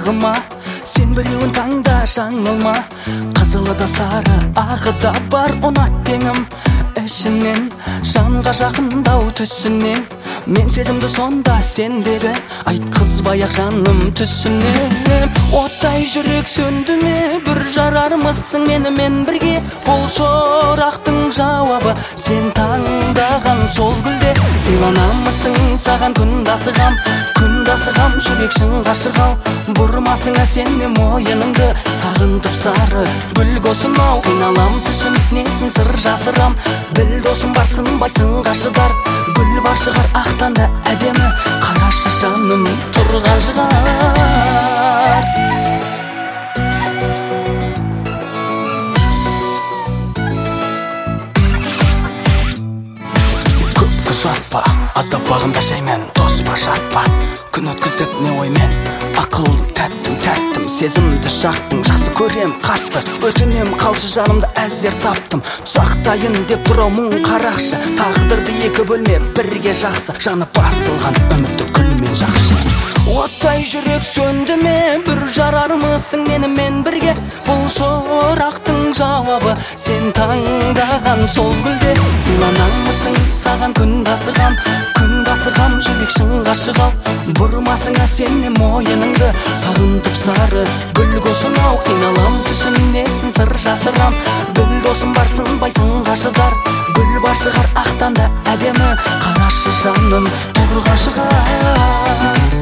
бағыма, сен біреуін таңда жаңылма. Қызылы да сары, ағы да бар ұнат теңім, ішінен жанға жақындау түсінен. Мен сезімді сонда сендегі, айтқызбай-ақ жаным түсінем. Оттай жүрек сөнді ме, бір жарармысың менімен бірге? Бұл сұрақтың жауабы сен таңдаған сол гүлде. Иланамысың саған күнді асығам, жүрек шын ғашық-ау. Бұрмасыңа сенде мойыныңды, сағынтып сары гүл қосын-ау. Қиналам түсіннесін сыр жасырам, біл досым барсын байсын ғашыдар. Гүл бар шығар ақтан да әдемі, қарашы жаным тұрған шығар. Көп ұзатпа, аздап бағымда жаймен, дос па жатпа, күн өткіздік не оймен. Ақыл тәттім, сезімді жақтың, жақсы көрем қатты, өтінем қалшы жанымды әзер таптым. Тұзақтайын деп тұрау мұң қарақшы, тағдырды екі бөлме бірге жақсы, жаны басылған үмітті күлмен жақшы. Оттай жүрек сөнді ме, бір жарармысың менімен бірге? Бұл сұрақтың жауабы сен таңдаған сол гүлде. Иланамысың саған күнді асығам, жүрек шын ғашық-ау. Бұрмасыңа сенде мойыныңды, сағынтып сары гүл қосын-ау. Қиналам түсіннесін сыр жасырам, біл досым барсын байсын ғашыдар. Гүл бар шығар ақтан да әдемі, қарашы жаным тұрған шығар.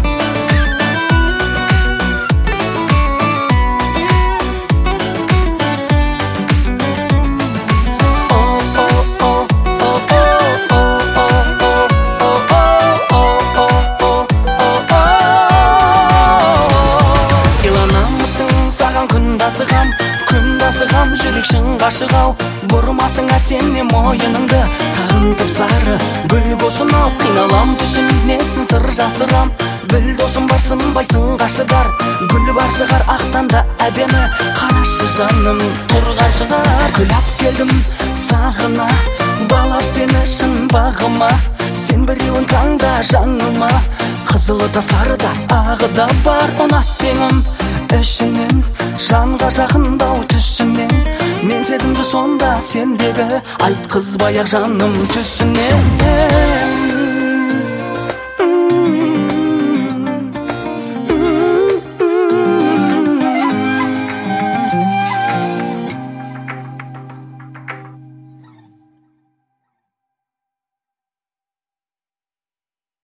Күнді асығам, жүрек шын ғашық-ау. Бұрмасыңа сенде мойыныңды, сағынтып сары гүл қосын-ау. Қиналам түсіннесін сыр жасырам, біл досым барсын байсын ғашыдар. Гүл бар шығар ақтан да әдемі, қарашы жаным тұрған шығар. Күләп келдім сағына, балар сені шын бағыма, сен біреуін таңда жаңылма. Қызылы да сары да, ағы да бар ұнат теңім, ішінен жанға жақындау түсінен. Мен сезімді сонда сендегі, айтқызбай-ақ жаным түсінен.